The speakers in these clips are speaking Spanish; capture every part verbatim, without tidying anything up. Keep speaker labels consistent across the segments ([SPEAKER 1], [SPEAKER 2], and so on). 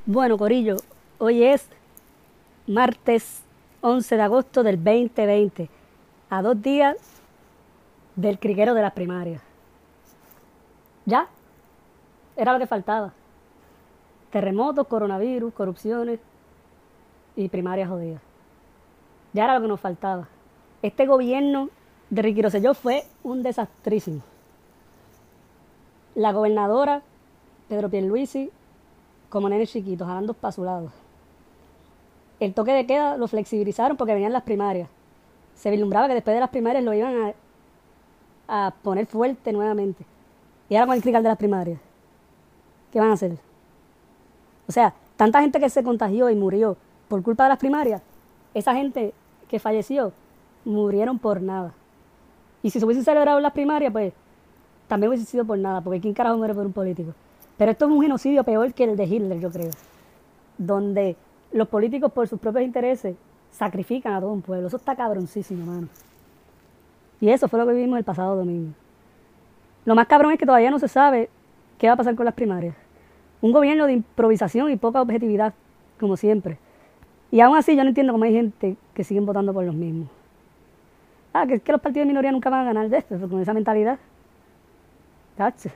[SPEAKER 1] Bueno, Corillo, hoy es martes once de agosto del veinte veinte, a dos días del criquero de las primarias. Ya, era lo que faltaba. Terremotos, coronavirus, corrupciones y primarias jodidas. Ya era lo que nos faltaba. Este gobierno de Ricky Rosselló fue un desastrísimo. La gobernadora, Pedro Pierluisi, como nenes chiquitos, jalando para su lado. El toque de queda lo flexibilizaron porque venían las primarias. Se vislumbraba que después de las primarias lo iban a, a poner fuerte nuevamente. Y ahora con el crical de las primarias, ¿qué van a hacer? O sea, tanta gente que se contagió y murió por culpa de las primarias, esa gente que falleció murieron por nada. Y si se hubiesen celebrado las primarias, pues también hubiese sido por nada, porque ¿quién carajo muere por un político? Pero esto es un genocidio peor que el de Hitler, yo creo, donde los políticos por sus propios intereses sacrifican a todo un pueblo. Eso está cabroncísimo, mano. Y eso fue lo que vivimos el pasado domingo. Lo más cabrón es que todavía no se sabe qué va a pasar con las primarias. Un gobierno de improvisación y poca objetividad, como siempre. Y aún así yo no entiendo cómo hay gente que siguen votando por los mismos. Ah, que es que los partidos de minoría nunca van a ganar de esto, con esa mentalidad. Tache.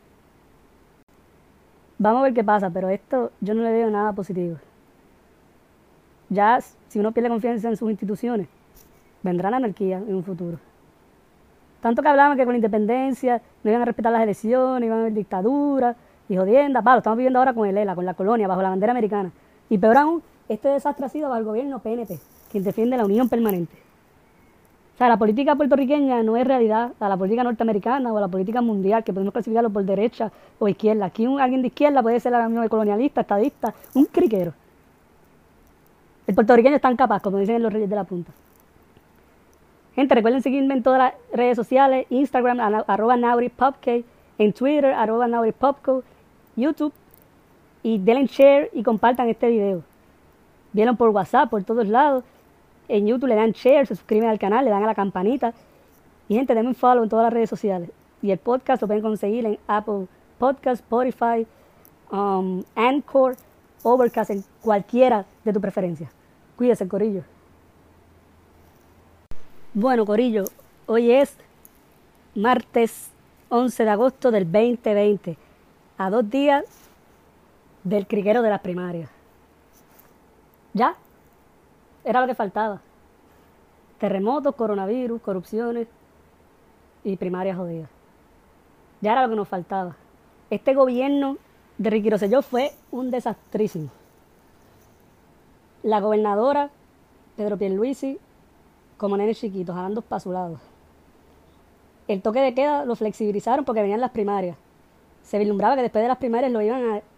[SPEAKER 1] Vamos a ver qué pasa, pero esto yo no le veo nada positivo. Ya, si uno pierde confianza en sus instituciones, vendrá la anarquía en un futuro. Tanto que hablaban que con la independencia no iban a respetar las elecciones, iban a haber dictadura y jodienda. Pa, lo estamos viviendo ahora con el E L A, con la colonia, bajo la bandera americana. Y peor aún, este desastre ha sido bajo el gobierno P N P, quien defiende la unión permanente. O sea, la política puertorriqueña no es realidad a la política norteamericana o a la política mundial, que podemos clasificarlo por derecha o izquierda. Aquí un, alguien de izquierda puede ser ahora mismo colonialista, estadista, un criquero. El puertorriqueño es tan capaz, como dicen los Reyes de la Punta. Gente, recuerden seguirme en todas las redes sociales, Instagram, arroba nauripopk, en Twitter, arroba nauripopco, YouTube, y denle share y compartan este video. Vieron por WhatsApp, por todos lados. En YouTube le dan share, se suscriben al canal, le dan a la campanita. Y gente, denme un follow en todas las redes sociales. Y el podcast lo pueden conseguir en Apple Podcast, Spotify, um, Anchor, Overcast, en cualquiera de tu preferencia. Cuídese, Corillo. Bueno, Corillo, hoy es martes once de agosto del veinte veinte, a dos días del criquero de las primarias. Ya, era lo que faltaba. Terremotos, coronavirus, corrupciones y primarias jodidas. Ya era lo que nos faltaba. Este gobierno de Ricky Rosselló fue un desastrísimo. La gobernadora, Pedro Pierluisi, como nenes chiquitos, jalando para su lado. El toque de queda lo flexibilizaron porque venían las primarias. Se vislumbraba que después de las primarias lo iban a